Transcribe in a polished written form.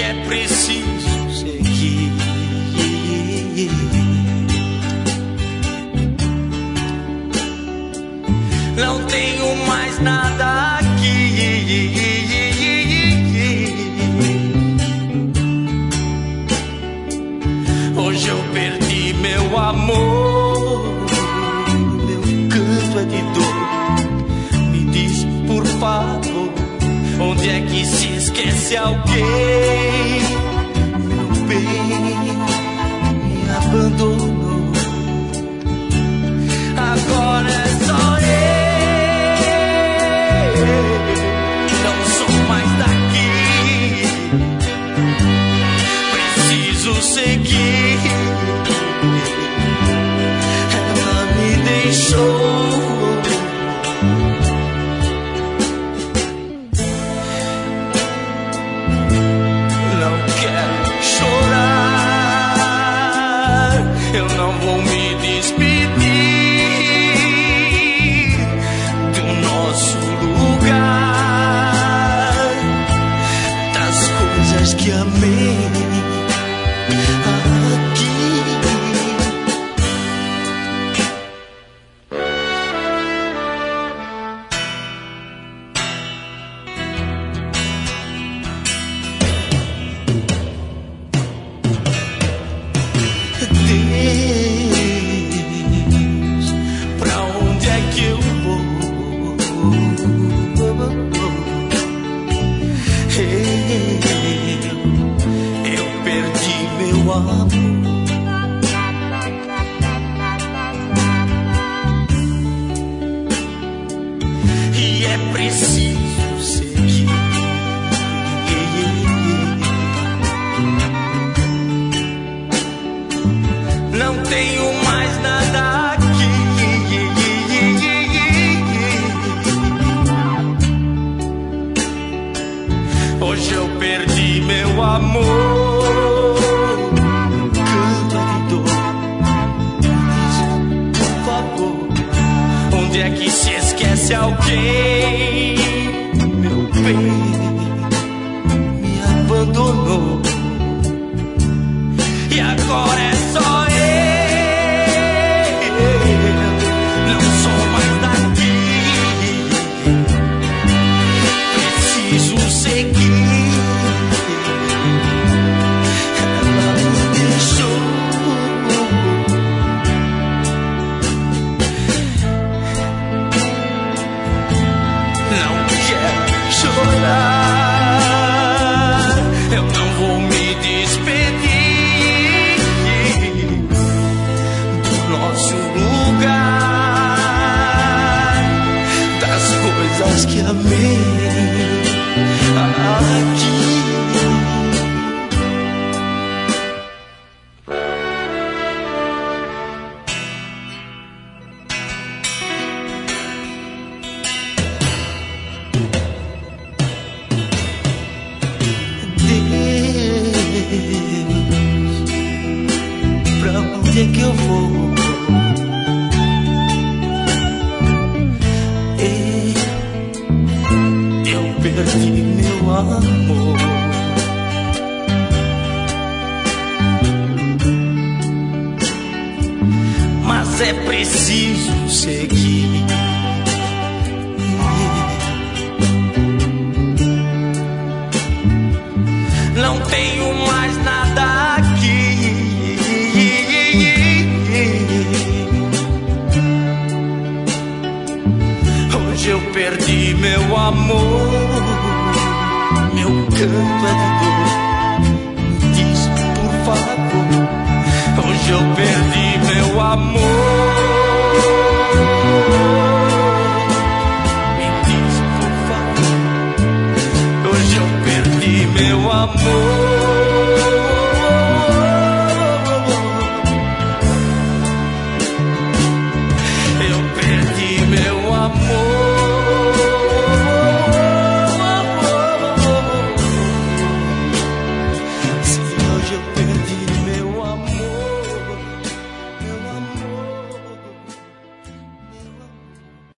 é preciso seguir. Não tenho mais nada aqui. Hoje eu perdi meu amor, meu canto é de dor. Me diz, por favor, onde é que se esquece alguém? Meu bem, me abandonou. Agora é só eu, não sou mais daqui. Preciso seguir. Ela me deixou. Eu não vou me despedir do nosso lugar, das coisas que amei aqui. Deus, pra onde é que eu vou? Eu perdi meu amor. E é preciso seguir. Não tenho mais nada aqui. Hoje eu perdi meu amor, canto de dor. Diz, por favor, onde é que se esquece alguém? Meu bem, me abandonou. E agora é só eu, não sou mais daqui. Preciso seguir. Ela me deixou. Não quero chorar. Eu não vou me despedir do nosso lugar, das coisas que amei aqui. Deus, pra onde é que eu vou? Eu perdi meu amor. Mas é preciso seguir. Não tenho mais nada aqui. Hoje eu perdi meu amor, meu canto é de dor. Me diz, por favor, hoje eu perdi meu amor. Me diz, por favor, hoje eu perdi meu amor.